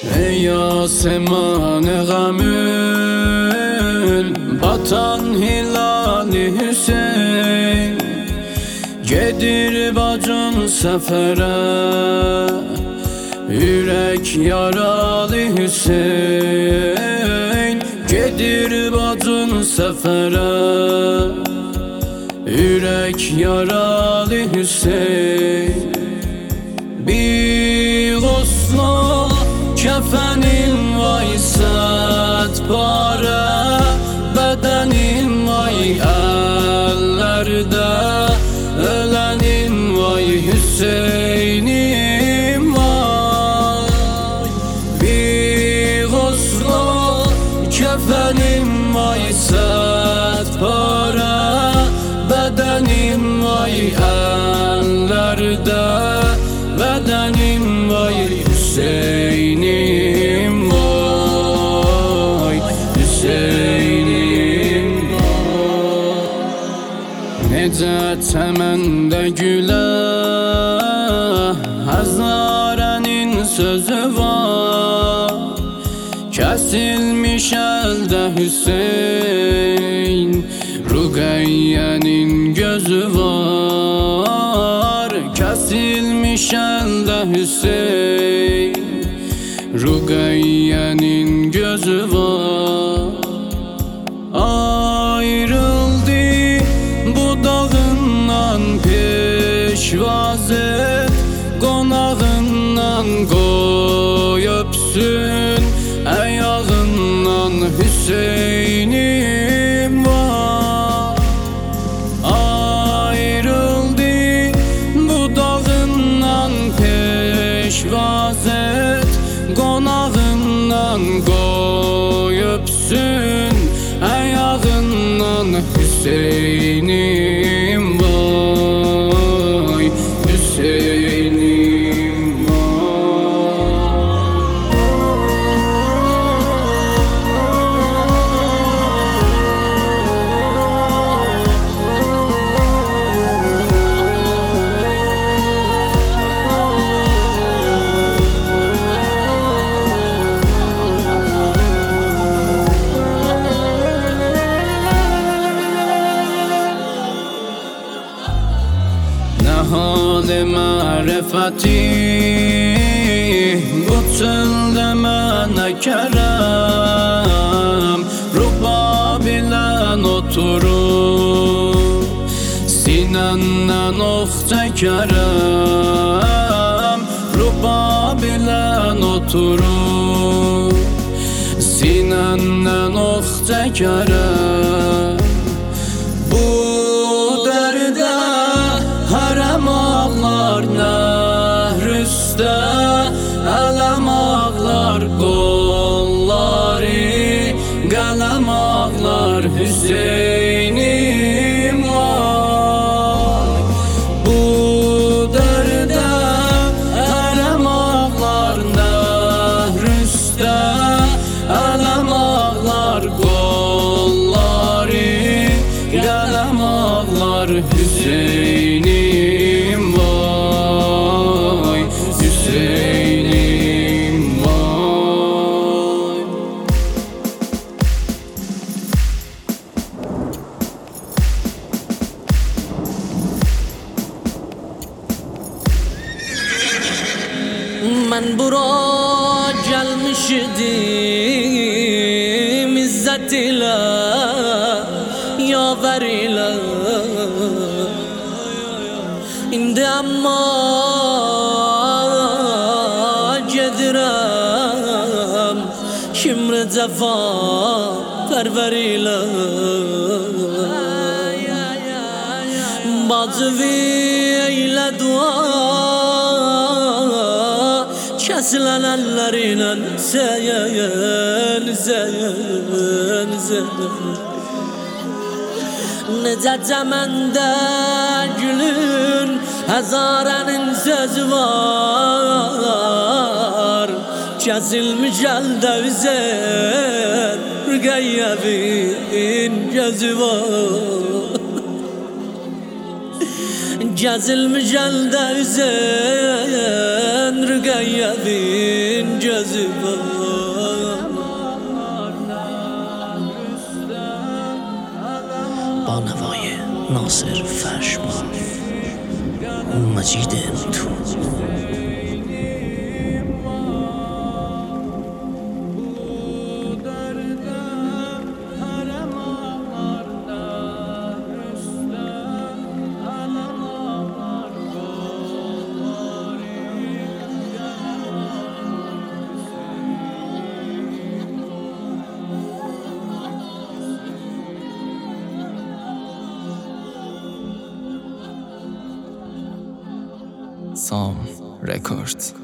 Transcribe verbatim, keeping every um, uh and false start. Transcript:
Ey Yaseman-ı gamül, batan hilali Hüseyin, gedir bacın sefere, yürek yaralı Hüseyin. Gedir bacın sefere, yürek yaralı Hüseyin. Bir gosla kefenin vay set pare, bedenin vay ellerde, ölenin vay Hüseyin'im vay. Bir gosla kefenin vay set pare, bedenin vay ellerde, bedenim vay Hüseyin'im vay, Hüseyin'im vay. Necə çəməndə gülə Həzarənin sözü var, kəsilmiş əldə Hüseyin, Ruqəyyənin gözü var. Kəsilmiş əldə Hüseyin, Ruqəyyənin gözü var. Ayrıldı budağından peşvazet, qonağından qoy öpsün, əyağından Hüseyin'im var. Ayrıldı budağından peşvazet, qonağından qoy öpsün, əyağından Hüseyin'im vay, Hüseyin'im hal-i mərifəti, bu çöldə mənə kərəm, rubab ilə oturub, sinəndən ox çəkərəm. Rubab ilə oturub, sinəndən ox çəkərəm. Bu dərdə hərəm ağlar nəhr üstə, ələm ağlar qolları, qələm ağlar Hüseyin'im var. Bu dərdə hərəm ağlar nəhr üstə, ələm ağlar qolları, qələm ağlar Hüseyin'im vay, Hüseyin'im vay. Mən bura gəlmiş idim izzət ilə, yavər ilə. İndi amma gedirəm kimri cəfa pərvər ilə. Bacı eylə dua, kəsilən əllərinə zəyən, zəyən, zəyən. Necə cəməndə gülün həzarənin sözü var, kəsilmiş əldə üzər, Ruqəyyənin gözü var. Kəsilmiş əldə üzər, Ruqəyyənin gözü var. ناصر فرشمان مجید انتو Psalm Records.